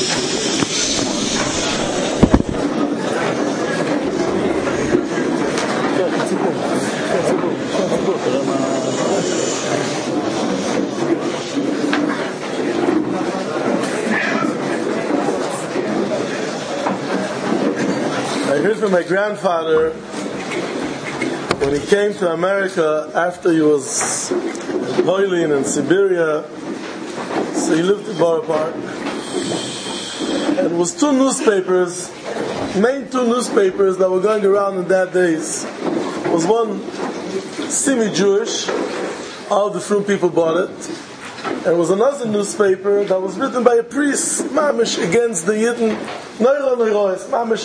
I heard from my grandfather when he came to America after he was in Poland and Siberia. So he lived in Borough Park. And it was main two newspapers that were going around in that days. It was one semi-Jewish, all the frum people bought it. And it was another newspaper that was written by a priest, mamish, against the Yidden, mamish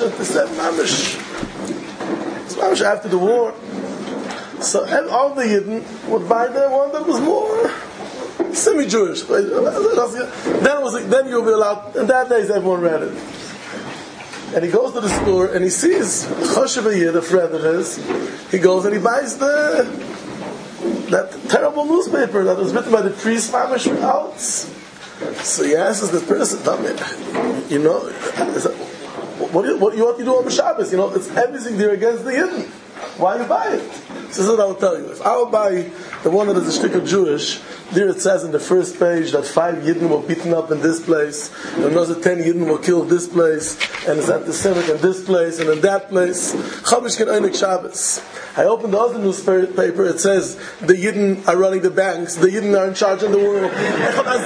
after the war. So and all the Yidden would buy the one that was more semi-Jewish. Then you'll be allowed. In that days, everyone read it. And he goes to the store and he sees Choshev Yid, a friend of his. He goes and he buys that terrible newspaper that was written by the priest mamish out. So he asks this person, tell me, what do you do on Shabbos? It's everything there against the Yidden. Why you buy it? So this is what I will tell you. If I will buy the one that is a stick of Jewish, there it says in the first page that 5 Yidden were beaten up in this place, and another 10 Yidden were killed this place, and it's anti-Semitic in this place, and in that place. Chavish Ken Einik Shabbos. I opened the other newspaper, it says the Yidden are running the banks, the Yidden are in charge of the world. I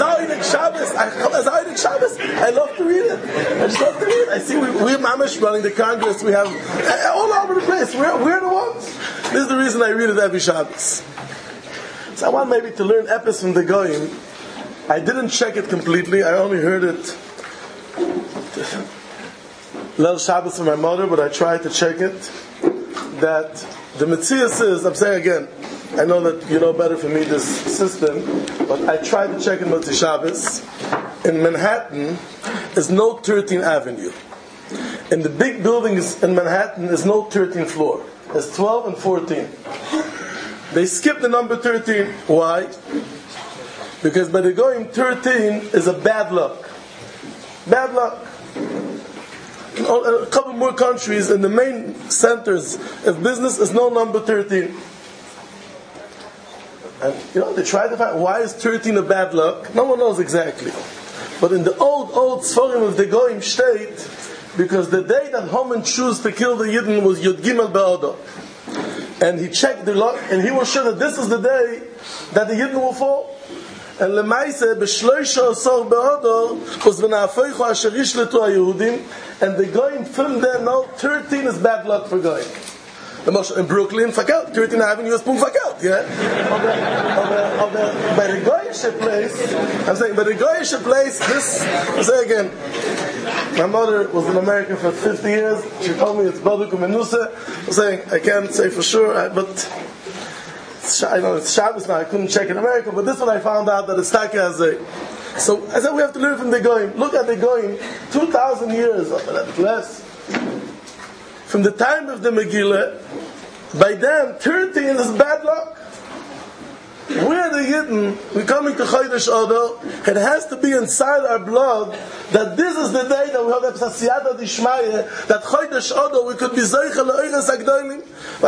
love to read it. I just love to read it. I see we're mamish running the Congress, we have all over the place. We're the ones. This is the reason I read it every Shabbos. So I want maybe to learn Epis from the Goyim. I didn't check it completely, I only heard it Leil Shabbos from my mother, but I tried to check it. That the Metzias is, I'm saying again, I know that you know better from me this system, but I tried to check in Motzi Shabbos. In Manhattan is no 13th Avenue. In the big buildings in Manhattan is no 13th floor. There's 12 and 14. They skipped the number 13. Why? Because by the Goyim, 13 is a bad luck. Bad luck. In a couple more countries, in the main centers of business, is no number 13. And they try to find why is 13 a bad luck. No one knows exactly. But in the old Sforim of the Goyim state, because the day that Haman chose to kill the Yidden was Yud Gimel Be'adar. And he checked the luck, and he was sure that this is the day that the Yidden will fall. And Lemaise, B'shloisha Asar Be'adar, was V'na'afeichu Asher Yishletu HaYehudim, and the Goyim from there, no, 13 is bad luck for Goyim. In Brooklyn, fuck out. 13th Avenue is boom, fuck out. Yeah. By the Goyish place, I'm saying, by the Goyish place, this. I say again. My mother was in America for 50 years. She told me it's Babuk Menusa. I'm saying I can't say for sure, but I know it's Shabbos now. I couldn't check in America, but this is what I found out that it's Taka Azay. So I said we have to learn from the Goyim. Look at the Goyim, 2,000 years less. From the time of the Megillah, by them, 13 is bad luck. We're the Yidden, we're coming to Chodesh Adar, it has to be inside our blood that this is the day that we have the Siyata Dishmaya, that Chodesh Adar we could be Zeichel L'Oires HaGdolim,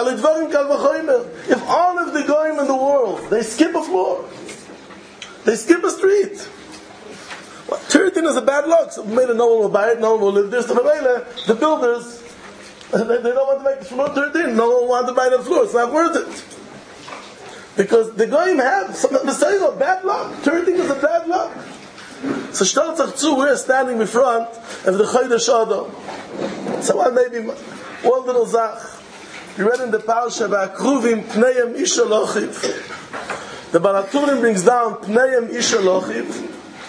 if all of the Goyim in the world, they skip a floor, they skip a street, 13 is a bad luck, so maybe no one will buy it, no one will live there, so the builders, they don't want to make the floor 13. No one wants to buy the floor. It's not worth it. Because the Goyim have some bad luck. 13 is a bad luck. So Shtal Tzachzu, we're standing in front of the Chodesh Adar. So maybe one little zach. You read in the Parsha, V'akruvim Pneiim Ish Elochiv. The Baraturim brings down Pneiim Ish Elochiv.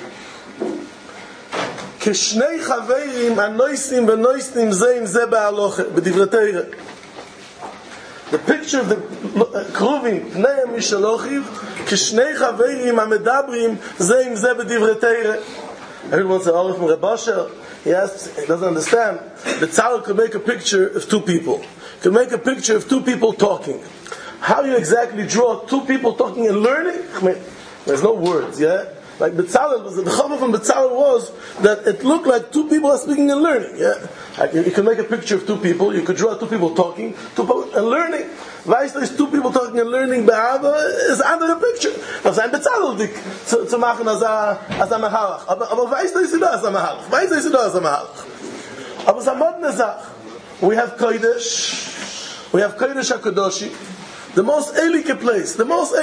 כשני חברים הנויסים ונויסים זה עם זה בהלוכה, בדברי תורה. The picture of the קרובים, פניהם משלוחיו, כשני חברים המדברים זה עם זה בדברי תורה. Everyone says, Olaf from Rabasha, he doesn't understand. The Tzara could make a picture of two people. Could make a picture of two people talking. How you exactly draw two people talking and learning? I mean, there's no words, yeah? Like Betzalel, the chava from Betzalel was that it looked like two people are speaking and learning. Yeah, like you can make a picture of two people. You could draw two people talking, two people and learning. Weißt du, is two people talking and learning. Be'ava is under the picture. Das ist ein Betzalel dik zu machen als a Mahalach. Aber weißt du, ist da als a Mahalach. Weißt du, ist da als a Mahalach. Aber es ist eine moderne Sache. We have Kodesh. We have Kodesh HaKadoshi. The most elike place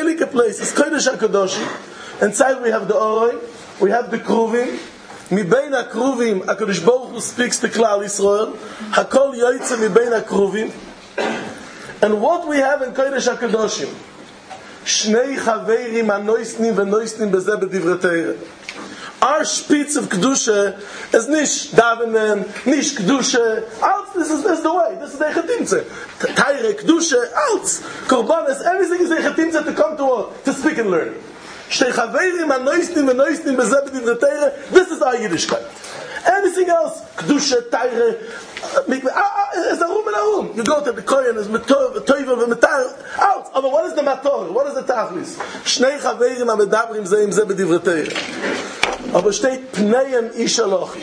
is Kodesh HaKadoshi. Inside we have the Oroi, we have the Kruvim. Mi bein HaKruvim, HaKadosh Baruch Hu speaks to Klal Yisrael. Hakol yoytze mi bein HaKruvim. And what we have in Kodesh HaKadoshim, Shnei Chaveirim HaNoisnim VeNoisnim Bezeh B'divrei Torah. Our spitz of Kedusha is nish davenen, nish Kedusha. Alt, this is the way. This is the Echetimtze. Taire, Kedusha, alt. Korbanos, everything is the Echetimtze to come to what? To speak and learn. Shtei Chaveirim HaNoisnim VeNoisnim Bezeh B'divrei Torah. This is our Yiddishkeit. Anything else, Kedusha, Taire, it's a room and a room. You go to the Kohen, it's Toivel v'Metar, out. But what is the Mator? What is the Tachlis? Shnei Chaveirim HaMedabrim Zeh Im Zeh B'divrei Torah. Aber steht Pneim Ish Alochiv.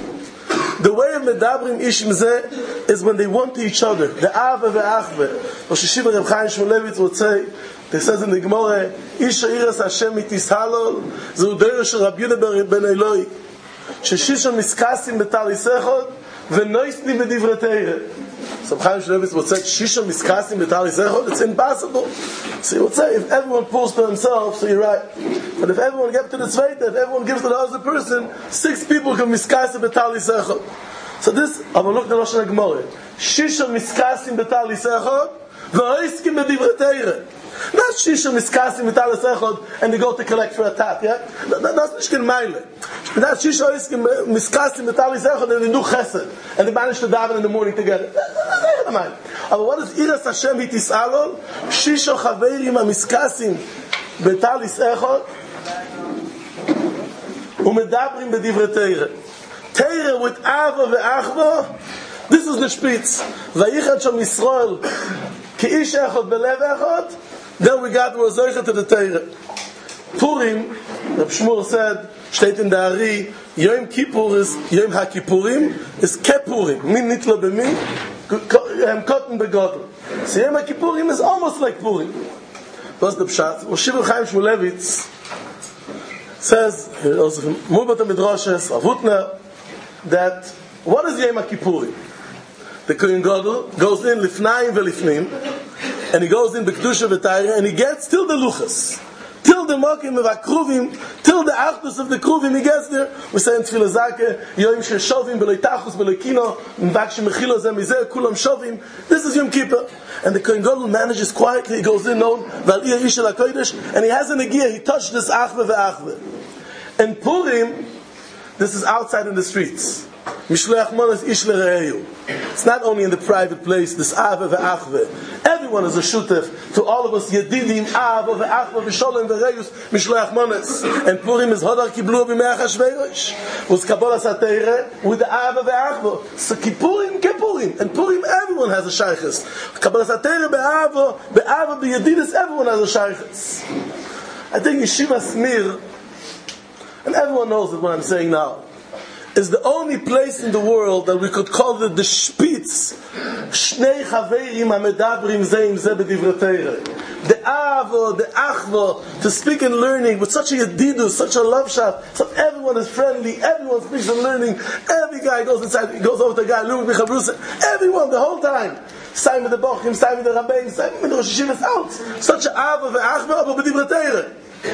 The way of Medabrim Ish Mzeh is when they want to each other. The Ava ve'Achve. Rosh Hashiva Reb Chaim Shmulevitz would say, he says in the Gemara, Ish Ha'Iras Hashem Mitis Halol, Zehu Deir Shel Rabbi Yehuda ben Eloi, Sheshishon Miskasim Betal Yisechot, V'noisni B'divrei Torah. So Chaim Shmulevitz would say, Shishon Miskasim Betal Yisechot, it's impossible. So he would say, if everyone pulls to himself, so you're right. But if everyone gets to the Zweite, if everyone gives to the other person, 6 people can miskasim betal yisechot. So this, I will look at the Rosh Hashanah. Shisha miskasim betal yisechot, v'oiskim b'divrei Torah. Not shisha miskasim betal yisechot, and they go to collect for a tat, yeah? That's nicht kein Meile. Not shisha miskasim betal yisechot, and they do chesed, and they manage to daven in the morning together. That's not Meile. But what is Iras Hashem hitis'alol? Shisha chaveirim ha-miskasim betal yisechot, umedabrim b'divrei Torah. Torah with Ava ve'Achva. This is the spitz. Vayichad Sham Yisrael ki'ish echad belev echad. Then we got Rozoichet to the Torah. Purim, Reb Shmuel said, steht in the Ari, Yom Kippur is Yom HaKippurim is Kepurim. Min nitla b'min, kotten begodel. So Yom HaKippurim is almost like Purim. What's the pshat? Moshe Chaim Shmulevitz says, also from Mubot HaMidrashes, Avutner, that what is Yom HaKippurim? The Kohen Gadol goes in Lifnaim ve'Lifnim, and he goes in B'Kedusha v'Taira, and he gets till the Luchas, till the Mokim v'Akruvim, till the Achdus of the Kruvim, he gets there. We say in Tfilah Zakeh, Yom Sheshovim b'Loi Tachus b'Loi Kino, M'vakshim Mechilo Zeh Mizeh, Kulam Shovim. This is Yom Kippur. And the Kohen Gadol manages quietly, he goes in, known, V'Aliyah Ish HaKodesh, and he has an Agiyah, he touched this Achve ve'Achve. And Purim, this is outside in the streets. Mishleach Manas Ish L'Re'eyu. It's not only in the private place, this Ava ve'Achve. Everyone is a shutef to all of us, Yedidim, Ava ve'Achve, V'Sholem ve'Re'yus, Mishleach Manas. And Purim is Hodar Kiblu b'Mei Achashverosh. Was Kabbalas HaTorah with the Ava ve'Achve. So Kippurim, Kippurim. And Purim, everyone has a shaykhis. Kabbalas HaTorah be'Ava b'Yedidus, everyone has a shaykhis. I think Yeshiva Smir, and everyone knows it what I'm saying now, is the only place in the world that we could call it the Spitz. Shnei Chaveirim HaMedabrim Zeh Im Zeh B'divrei Torah. The Avo, the Achvo, to speak and learning with such a yedidus, such a love shot, so everyone is friendly, everyone speaks and learning. Every guy goes inside, he goes over to the guy, everyone, the whole time. Simon the Bochim, Simon the Rabbein, Simon the Rosh Hashiva, out. Such a Avo ve'Achvo, but B'divrei Torah.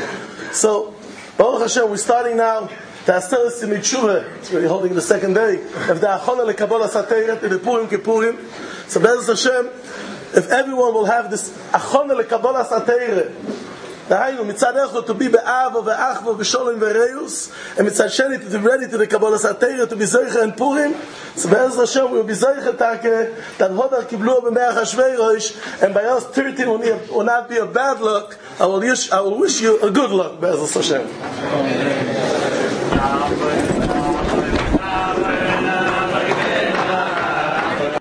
So, Baruch Hashem, we're starting now. It's really holding the second day of the Achona LeKabbalas HaTorah to the Purim Kippurim. So Be'ez Hashem, if everyone will have this Achona LeKabbalas HaTorah, Dahainu, mitzad echad to be be'ava ve'achva v'sholem ve'reus, and mitzad sheni to be ready to the Kabbalas HaTorah to be zoicha and Purim. So Be'ez Hashem, we will be zoicha take that Hodar Kiblu b'Mei Achashverosh, and by us 13 will not be a bad luck. I will wish you a good luck, Be'ez Hashem.